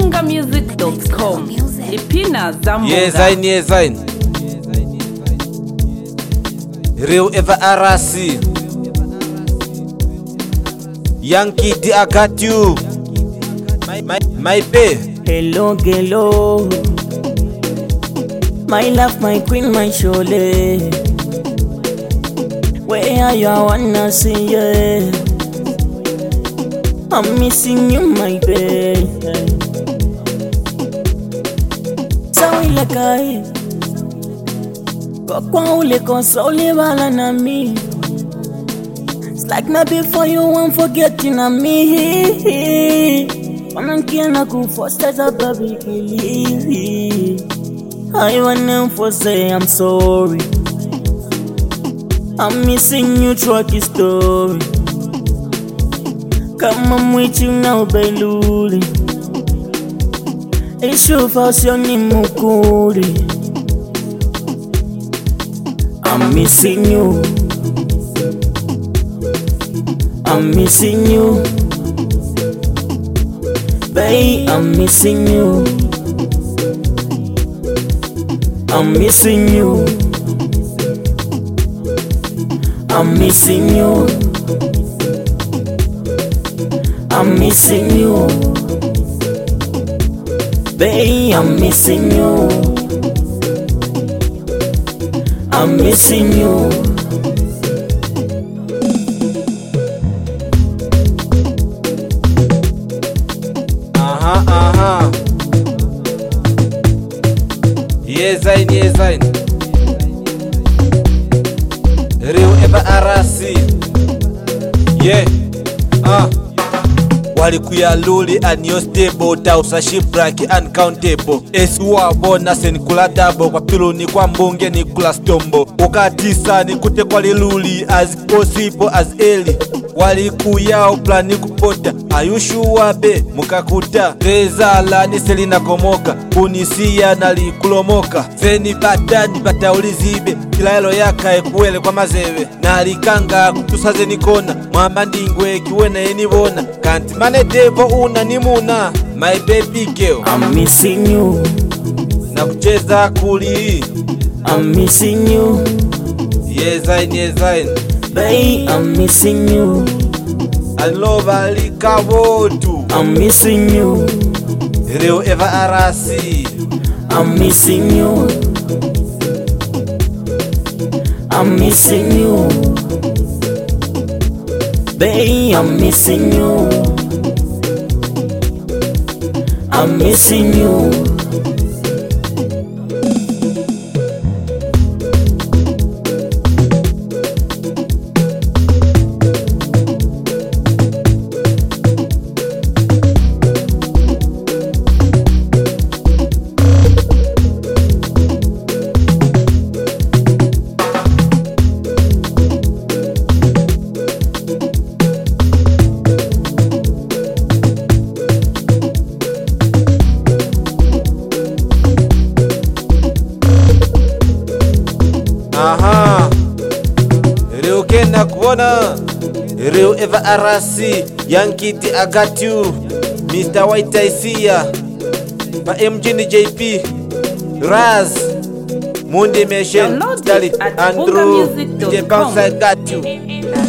bungamusic.com. Ipina Zambo. Yezain. Real Eva Arasi. Yankee D, I got you. My babe. Hello, hello. My love, my queen, my shole. Where are you? I wanna see you. I'm missing you, my babe. Sawi lakai. Kwa ule console wala na mi. It's like na before you won't forgetting na me. Wanankia na kufosta za baby kili. I wanna say I'm sorry. I'm missing you throughout the story. Come I'm with you now, Beluli. Issue for Sioni Mukuri. I'm missing you. I'm missing you. Babe, I'm missing you. I'm missing you. I'm missing you. I'm missing you. Babe, I'm missing you. I'm missing you. Yezain. Real Eva Arasi. Yeah. Walikuya luli and your stable tausa shipwreck uncountable. Esuwa bona senikula dabo kwa piloni kwa mbunge ni kula stombo. Ukatisa ni kute kwa liluli as possible as early. Walikuya uplani kupota ayushuwa be mukakuta. Rezala ni selina komoka kunisia nalikulomoka. Zeni bata ulizibe kilaelo yaka ekuwele kwa mazebe. Nalikanga kutusaze nikona mwamba ndingwe kiwena enibona. Kanti mane devo una nimuna. My baby girl, I'm missing you. na kucheza kuli. I'm missing you. Yezain. Babe, I'm missing you. I love alikawotu. I'm missing you. Real Eva Arasi. I'm missing you. I'm missing you. Babe, I'm missing you. I'm missing you. Real Kena kuona. Real Eva Arasi. Yankee D, I got you. Mr. White Isia. Pa MG JP. Raz. Mundi Meshen. Download Stali. it at Andrew. bungamusic.com. DJ Bounce, I got you.